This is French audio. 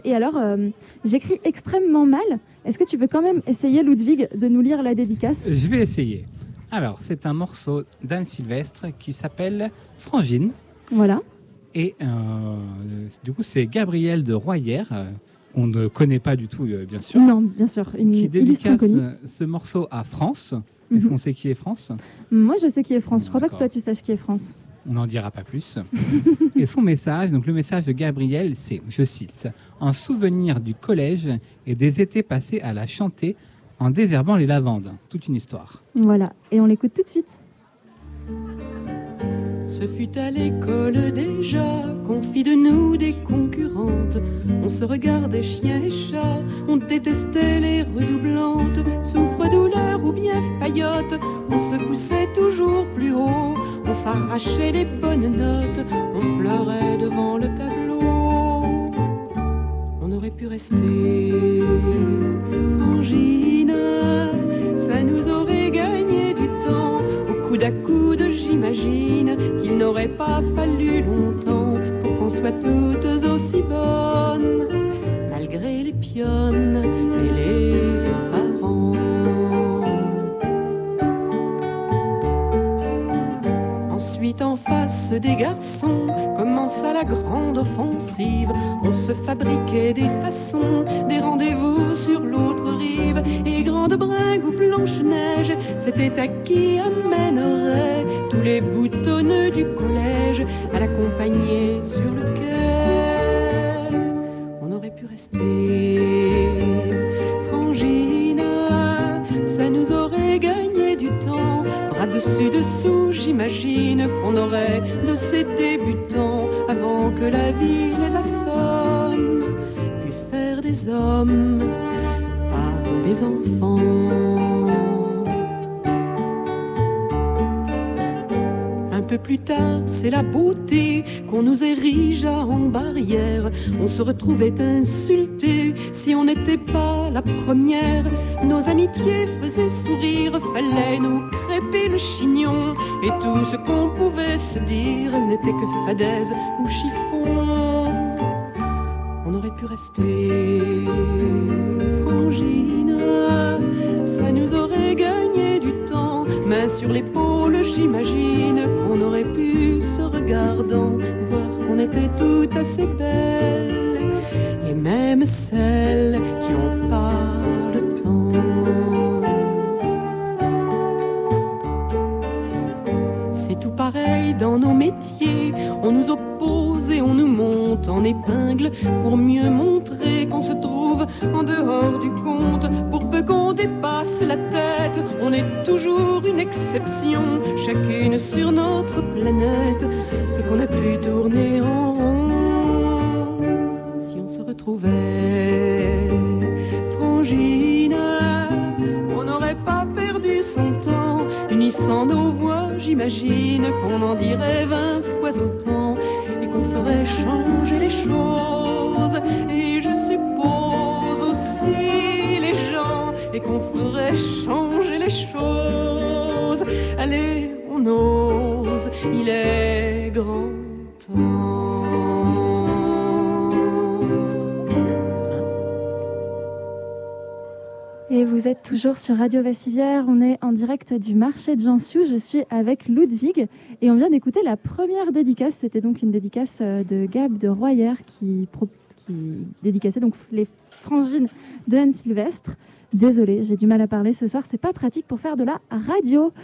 Et alors, j'écris extrêmement mal. Est-ce que tu veux quand même essayer, Ludwig, de nous lire la dédicace ? Je vais essayer. Alors, c'est un morceau d'Anne Sylvestre qui s'appelle Frangine. Voilà. Et du coup, c'est Gabrielle de Royère, qu'on ne connaît pas du tout, bien sûr. Non, bien sûr. Qui dédicace ce morceau à France. Est-ce qu'on sait qui est France ? Moi, je sais qui est France. Je crois pas que toi, tu saches qui est France. On n'en dira pas plus. Et son message, donc le message de Gabrielle, c'est, je cite, « En souvenir du collège et des étés passés à la chanter en désherbant les lavandes. » Toute une histoire. Voilà. Et on l'écoute tout de suite. Ce fut à l'école déjà qu'on fit de nous des concurrentes. On se regardait chien et chat, on détestait les redoublantes. Souffre-douleur ou bien faillotte, on se poussait toujours plus haut. On s'arrachait les bonnes notes, on pleurait devant le tableau. On aurait pu rester frangine, ça nous aurait gagné du temps. Coude à coude, j'imagine qu'il n'aurait pas fallu longtemps pour qu'on soit toutes aussi bonnes, malgré les pionnes et les parents. Ensuite, en face des garçons, commença la grande offensive. On se fabriquait des façons, des rendez-vous sur l'autre rive. Et grande bringue ou Blanche-Neige, c'était à qui amènerait tous les boutonneux du collège à l'accompagner sur le quai. On aurait pu rester frangine, ça nous aurait gagné du temps. Bras dessus dessous, j'imagine qu'on aurait de ces débutants avant que la vie les assomme, puis faire des hommes par des enfants. Un peu plus tard, c'est la beauté qu'on nous érigea en barrière. On se retrouvait insultés si on n'était pas la première. Nos amitiés faisaient sourire, fallait nous crêper le chignon. Et tout ce qu'on pouvait se dire n'était que fadaise ou chiffon. On aurait pu rester frangine, ça nous aurait gagné du temps. Main sur l'épaule, j'imagine qu'on aurait pu, se regardant, voir qu'on était toutes assez belles. Et même celles qui ont pas le temps. C'est tout pareil dans nos métiers, on nous oppose et on nous monte en épingle pour mieux montrer qu'on se trouve en dehors du compte. Pour peu qu'on dépasse la tête, on est toujours une exception, chacune sur notre planète, ce qu'on a pu tourner en rond. Si on se retrouvait frangine, on n'aurait pas perdu son temps, unissant nos voix, j'imagine qu'on en dirait 20 fois autant et qu'on ferait changer les choses. Et je suppose aussi les gens, et qu'on ferait changer les choses. Allez, on ose, il est grand temps. Et vous êtes toujours sur Radio Vassivière, on est en direct du marché de Jansiou, je suis avec Ludwig et on vient d'écouter la première dédicace, c'était donc une dédicace de Gab de Royère qui dédicaçait donc les frangines de Anne Sylvestre. Désolée, j'ai du mal à parler ce soir, c'est pas pratique pour faire de la radio.